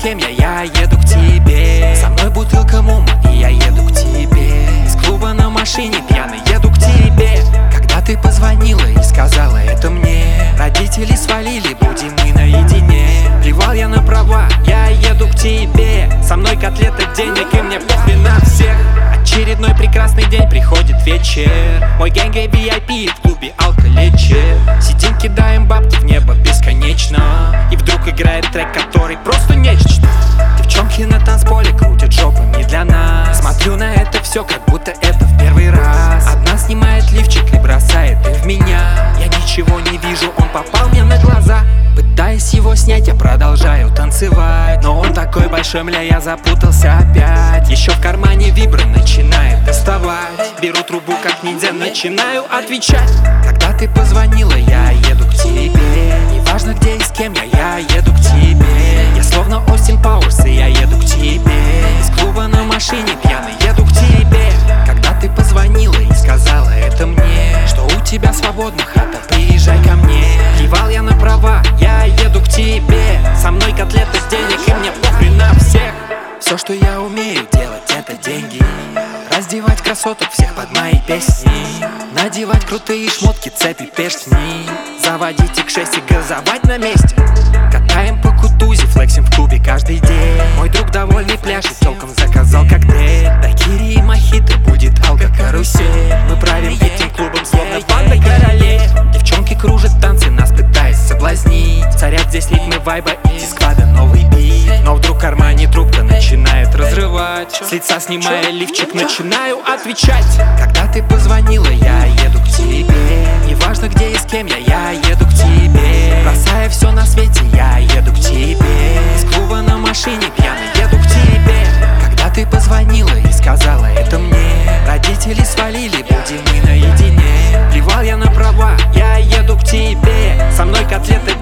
кем я еду к тебе. Со мной бутылка мума, и я еду к тебе. Из клуба на машине пьяный еду к тебе. Когда ты позвонила и сказала это мне, родители свалили, будем мы наедине. Плевал я на права, я еду к тебе. Со мной котлета, денег, и мне похрен на всех. Очередной прекрасный день, приходит вечер. Мой гэнг VIP в клубе алколечит. Сидим, кидаем бабки в небо бесконечно. И вдруг играет трек, который просто нечто. Девчонки на танцполе крутят жопами для нас. Смотрю на это все, как будто это в первый раз. Одна снимает лифчик и бросает и в меня. Я ничего не вижу, он попал мне на глаза. Пытаясь его снять, я продолжаю танцевать. Но он такой большой, мля, я запутался опять. Еще в кармане вибро начинает доставать. Беру трубу как ниндзя, начинаю отвечать. Когда ты позвонила, я еду к тебе. Неважно где и с кем я еду к тебе. Я словно Остин Пауэрс, и я еду к тебе. Из клуба на машине пьяный еду к тебе. Когда ты позвонила и сказала это мне, что у тебя свободна хата, приезжай ко мне. Плевал я на права, я еду к тебе. Со мной котлета, денег, и мне похрен на всех. Все, что я умею делать, это деньги. Раздевать красоток всех под мои песни. Надевать крутые шмотки, цепи, перстни. Заводить X6 и газовать на месте. Катаем по Кутузе, флексим в клубе каждый день. Мой друг довольный пляшет, толком заказал коктейль. Дайкири и мохито, будет алко-карусель. Мы правим этим клубом, словно банда королей. Девчонки кружат танцы, нас пытаясь соблазнить. Царят здесь ритмы вайба и дисквада новый бит. Но вдруг в кармане трубка начинает разрывать. С лица снимая лифчик, начинаю отвечать. Когда ты позвонила, я еду к тебе. Неважно где и с кем я еду к тебе. Бросая все на свете, я еду к тебе. Из клуба на машине пьяный еду к тебе. Когда ты позвонила и сказала это мне, родители свалили, будем мы наедине. Плевал я на права, я еду к тебе. Со мной котлеты,